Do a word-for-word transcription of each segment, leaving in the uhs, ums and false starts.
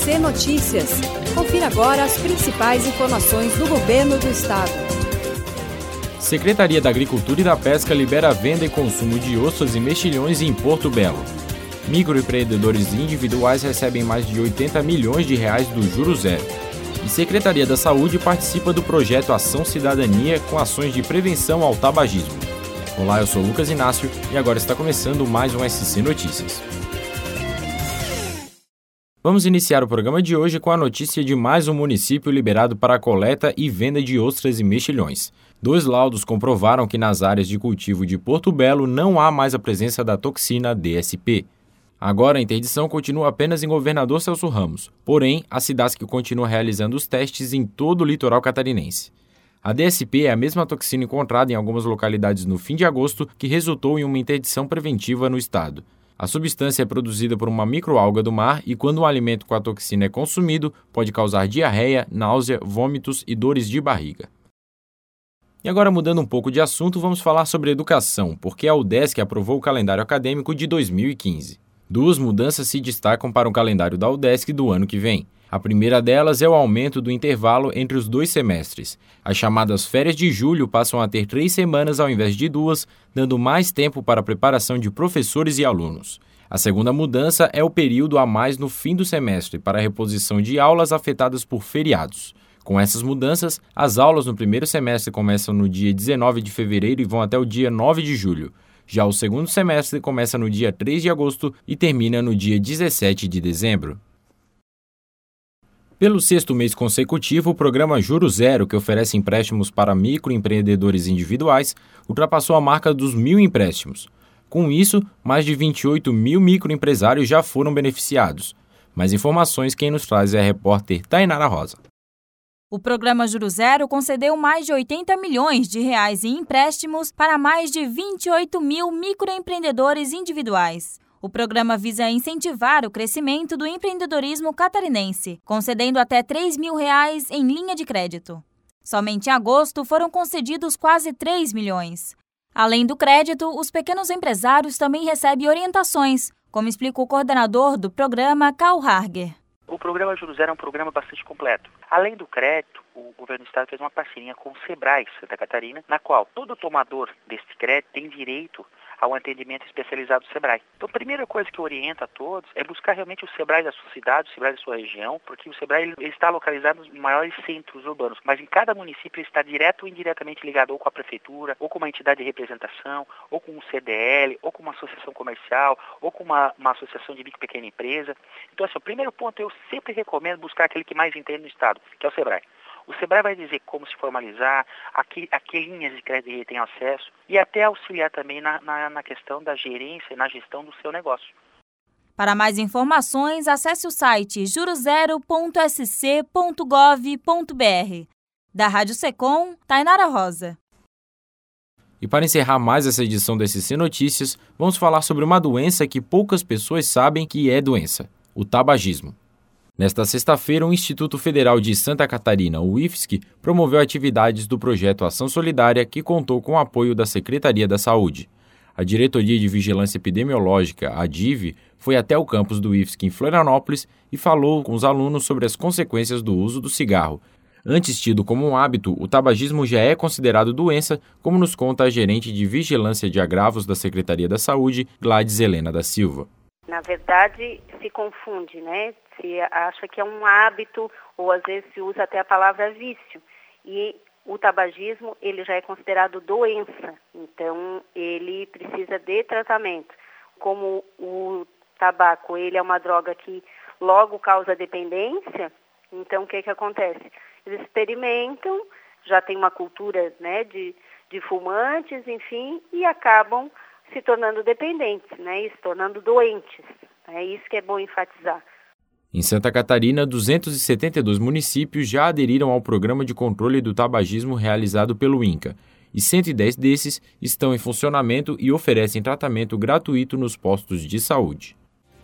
C Notícias. Confira agora as principais informações do governo do estado. Secretaria da Agricultura e da Pesca libera a venda e consumo de ostras e mexilhões em Porto Belo. Microempreendedores individuais recebem mais de oitenta milhões de reais do Juro Zero. E Secretaria da Saúde participa do projeto Ação Cidadania com ações de prevenção ao tabagismo. Olá, eu sou Lucas Inácio e agora está começando mais um S C Notícias. Vamos iniciar o programa de hoje com a notícia de mais um município liberado para a coleta e venda de ostras e mexilhões. Dois laudos comprovaram que nas áreas de cultivo de Porto Belo não há mais a presença da toxina D S P. Agora, a interdição continua apenas em Governador Celso Ramos, porém, a Cidasc continua realizando os testes em todo o litoral catarinense. A D S P é a mesma toxina encontrada em algumas localidades no fim de agosto que resultou em uma interdição preventiva no estado. A substância é produzida por uma microalga do mar e, quando um alimento com a toxina é consumido, pode causar diarreia, náusea, vômitos e dores de barriga. E agora, mudando um pouco de assunto, vamos falar sobre educação, porque a UDESC aprovou o calendário acadêmico de dois mil e quinze. Duas mudanças se destacam para o calendário da UDESC do ano que vem. A primeira delas é o aumento do intervalo entre os dois semestres. As chamadas férias de julho passam a ter três semanas ao invés de duas, dando mais tempo para a preparação de professores e alunos. A segunda mudança é o período a mais no fim do semestre para a reposição de aulas afetadas por feriados. Com essas mudanças, as aulas no primeiro semestre começam no dia dezenove de fevereiro e vão até o dia nove de julho. Já o segundo semestre começa no dia três de agosto e termina no dia dezessete de dezembro. Pelo sexto mês consecutivo, o programa Juro Zero, que oferece empréstimos para microempreendedores individuais, ultrapassou a marca dos mil empréstimos. Com isso, mais de vinte e oito mil microempresários já foram beneficiados. Mais informações quem nos traz é a repórter Tainara Rosa. O programa Juro Zero concedeu mais de oitenta milhões de reais em empréstimos para mais de vinte e oito mil microempreendedores individuais. O programa visa incentivar o crescimento do empreendedorismo catarinense, concedendo até três mil reais em linha de crédito. Somente em agosto foram concedidos quase três milhões. Além do crédito, os pequenos empresários também recebem orientações, como explica o coordenador do programa, Karl Harger. O programa Juro Zero é um programa bastante completo. Além do crédito, o governo do estado fez uma parceria com o Sebrae Santa Catarina, na qual todo tomador deste crédito tem direito ao atendimento especializado do Sebrae. Então, a primeira coisa que eu oriento a todos é buscar realmente o Sebrae da sua cidade, o Sebrae da sua região, porque o Sebrae ele, ele está localizado nos maiores centros urbanos, mas em cada município ele está direto ou indiretamente ligado ou com a prefeitura, ou com uma entidade de representação, ou com um C D L, ou com uma associação comercial, ou com uma, uma associação de micro e pequena empresa. Então, assim, o primeiro ponto eu sempre recomendo buscar aquele que mais entende no estado, que é o Sebrae. O Sebrae vai dizer como se formalizar, a que, a que linhas de crédito ele tem acesso e até auxiliar também na, na, na questão da gerência e na gestão do seu negócio. Para mais informações, acesse o site juro zero ponto s c ponto gov ponto b r. Da Rádio Secom, Tainara Rosa. E para encerrar mais essa edição do S C Notícias, vamos falar sobre uma doença que poucas pessoas sabem que é doença: o tabagismo. Nesta sexta-feira, o Instituto Federal de Santa Catarina, o I F S C, promoveu atividades do projeto Ação Solidária, que contou com o apoio da Secretaria da Saúde. A Diretoria de Vigilância Epidemiológica, a D I V, foi até o campus do I F S C em Florianópolis e falou com os alunos sobre as consequências do uso do cigarro. Antes tido como um hábito, o tabagismo já é considerado doença, como nos conta a gerente de Vigilância de Agravos da Secretaria da Saúde, Gladys Helena da Silva. Na verdade, se confunde, né? Se acha que é um hábito ou às vezes se usa até a palavra vício. E o tabagismo, ele já é considerado doença, então ele precisa de tratamento. Como o tabaco, ele é uma droga que logo causa dependência, então o que que acontece? Eles experimentam, já tem uma cultura, né, de, de fumantes, enfim, e acabam se tornando dependentes, né, e se tornando doentes. É isso que é bom enfatizar. Em Santa Catarina, duzentos e setenta e dois municípios já aderiram ao programa de controle do tabagismo realizado pelo INCA, e cento e dez desses estão em funcionamento e oferecem tratamento gratuito nos postos de saúde.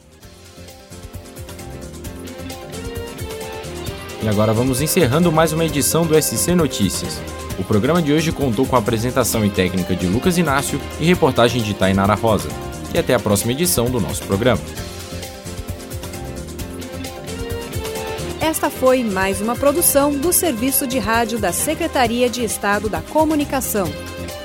E agora vamos encerrando mais uma edição do S C Notícias. O programa de hoje contou com a apresentação e técnica de Lucas Inácio e reportagem de Tainara Rosa. E até a próxima edição do nosso programa. Esta foi mais uma produção do Serviço de Rádio da Secretaria de Estado da Comunicação.